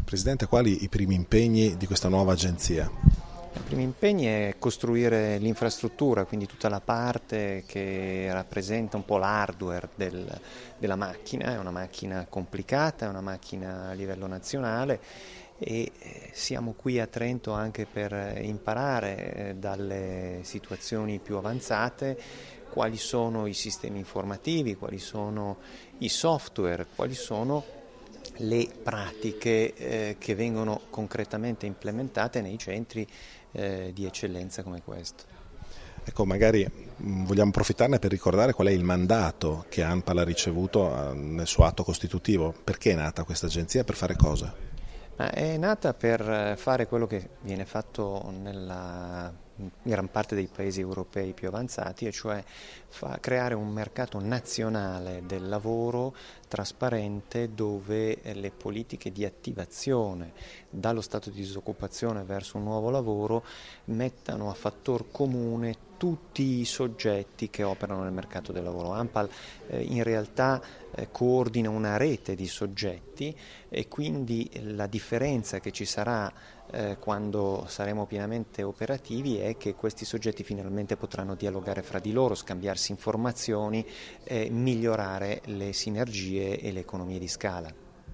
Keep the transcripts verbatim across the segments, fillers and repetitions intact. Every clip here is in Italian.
Presidente, quali i primi impegni di questa nuova agenzia? I primi impegni è costruire l'infrastruttura, quindi tutta la parte che rappresenta un po' l'hardware del, della macchina. È una macchina complicata, è una macchina a livello nazionale e siamo qui a Trento anche per imparare dalle situazioni più avanzate quali sono i sistemi informativi, quali sono i software, quali sono le pratiche eh, che vengono concretamente implementate nei centri eh, di eccellenza come questo. Ecco, magari mh, vogliamo approfittarne per ricordare qual è il mandato che ANPAL ha ricevuto eh, nel suo atto costitutivo. Perché è nata questa agenzia e per fare cosa? Ma è nata per fare quello che viene fatto nella gran parte dei paesi europei più avanzati, e cioè fa, creare un mercato nazionale del lavoro trasparente dove le politiche di attivazione dallo stato di disoccupazione verso un nuovo lavoro mettano a fattor comune tutti i soggetti che operano nel mercato del lavoro. ANPAL eh, in realtà eh, coordina una rete di soggetti e quindi la differenza che ci sarà eh, quando saremo pienamente operativi è che questi soggetti finalmente potranno dialogare fra di loro, scambiarsi informazioni e migliorare le sinergie e le economie di scala.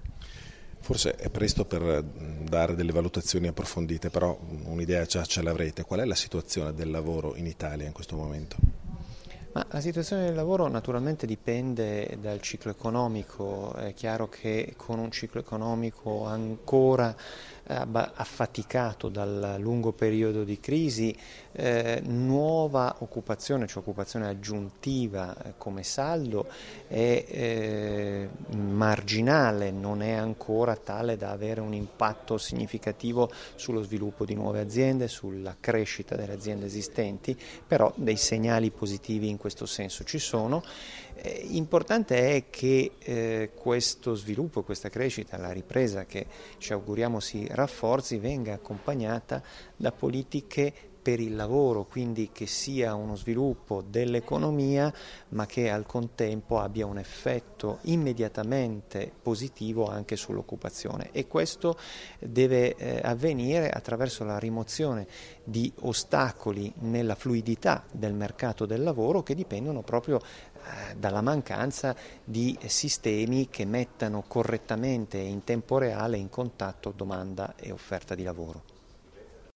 Forse è presto per dare delle valutazioni approfondite, però un'idea già ce l'avrete. Qual è la situazione del lavoro in Italia in questo momento? Ma la situazione del lavoro naturalmente dipende dal ciclo economico. È chiaro che con un ciclo economico ancora affaticato dal lungo periodo di crisi, eh, nuova occupazione, cioè occupazione aggiuntiva eh, come saldo è eh, marginale, non è ancora tale da avere un impatto significativo sullo sviluppo di nuove aziende, sulla crescita delle aziende esistenti, però dei segnali positivi in questo senso ci sono. Eh, importante è che eh, questo sviluppo, questa crescita, la ripresa che ci auguriamo si rafforzi, venga accompagnata da politiche per il lavoro, quindi che sia uno sviluppo dell'economia ma che al contempo abbia un effetto immediatamente positivo anche sull'occupazione, e questo deve eh, avvenire attraverso la rimozione di ostacoli nella fluidità del mercato del lavoro che dipendono proprio eh, dalla mancanza di sistemi che mettano correttamente e in tempo reale in contatto domanda e offerta di lavoro.